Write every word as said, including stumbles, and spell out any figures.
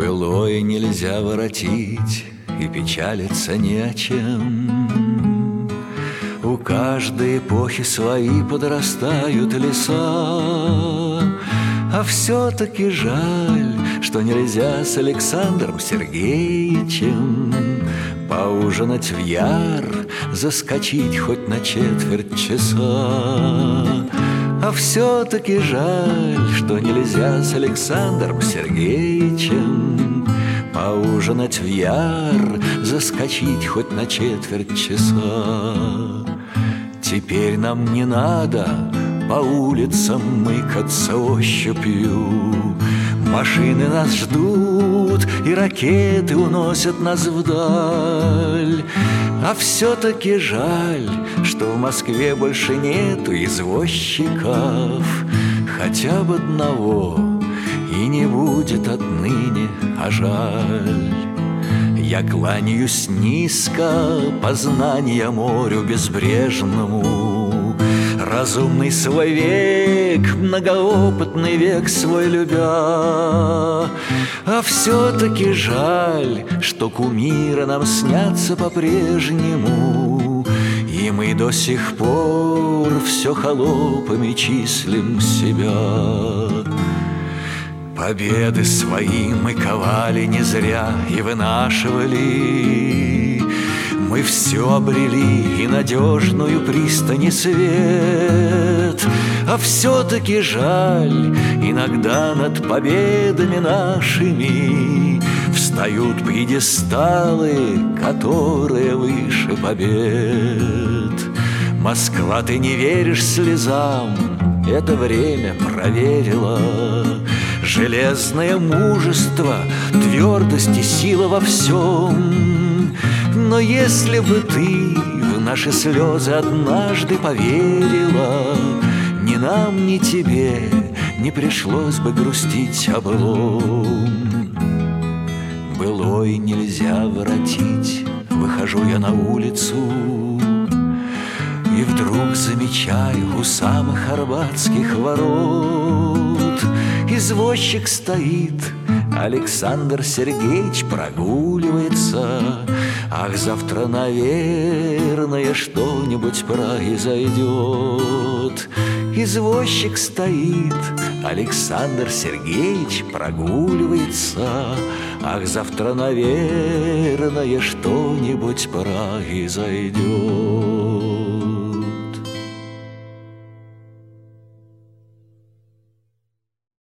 Былое нельзя воротить, и печалиться не о чем. У каждой эпохи свои подрастают леса, а все-таки жаль, что нельзя с Александром Сергеевичем поужинать в Яр, заскочить хоть на четверть часа. А все-таки жаль, что нельзя с Александром Сергеевичем поужинать в Яр, заскочить хоть на четверть часа. Теперь нам не надо по улицам мыкаться ощупью. Машины нас ждут, и ракеты уносят нас вдаль. А все-таки жаль, что в Москве больше нету извозчиков, хотя бы одного, и не будет отныне, а жаль. Я кланяюсь низко познания морю безбрежному, разумный свой век, многоопытный век свой любя. А все-таки жаль, что кумиры нам снятся по-прежнему, и мы до сих пор все холопами числим себя. Победы свои мы ковали не зря и вынашивали. Мы все обрели и надежную пристань и свет. А все-таки жаль, иногда над победами нашими встают пьедесталы, которые выше побед. Москва, ты не веришь слезам, это время проверило. Железное мужество, твердость и сила во всем. Но если бы ты в наши слезы однажды поверила, ни нам, ни тебе не пришлось бы грустить о былом. Былой нельзя воротить, выхожу я на улицу, и вдруг замечаю у самых арбатских ворот извозчик стоит, Александр Сергеевич прогуливается. Ах, завтра, наверное, что-нибудь произойдет. Извозчик стоит, Александр Сергеевич прогуливается. Ах, завтра, наверное, что-нибудь произойдет.